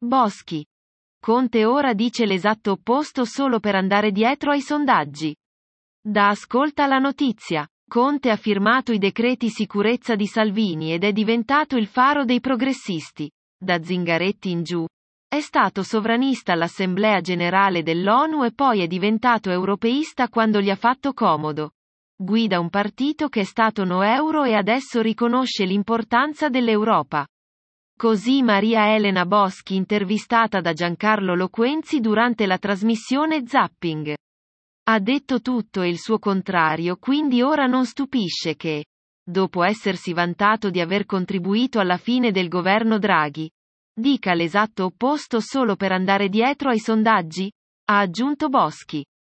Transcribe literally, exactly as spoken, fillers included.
Boschi. Conte ora dice l'esatto opposto solo per andare dietro ai sondaggi. Da ascolta la notizia. Conte ha firmato i decreti sicurezza di Salvini ed è diventato il faro dei progressisti. Da Zingaretti in giù. È stato sovranista all'Assemblea Generale dell'ONU e poi è diventato europeista quando gli ha fatto comodo. Guida un partito che è stato no euro e adesso riconosce l'importanza dell'Europa. Così Maria Elena Boschi intervistata da Giancarlo Loquenzi durante la trasmissione Zapping. Ha detto tutto e il suo contrario, quindi ora non stupisce che, dopo essersi vantato di aver contribuito alla fine del governo Draghi, dica l'esatto opposto solo per andare dietro ai sondaggi? Ha aggiunto Boschi.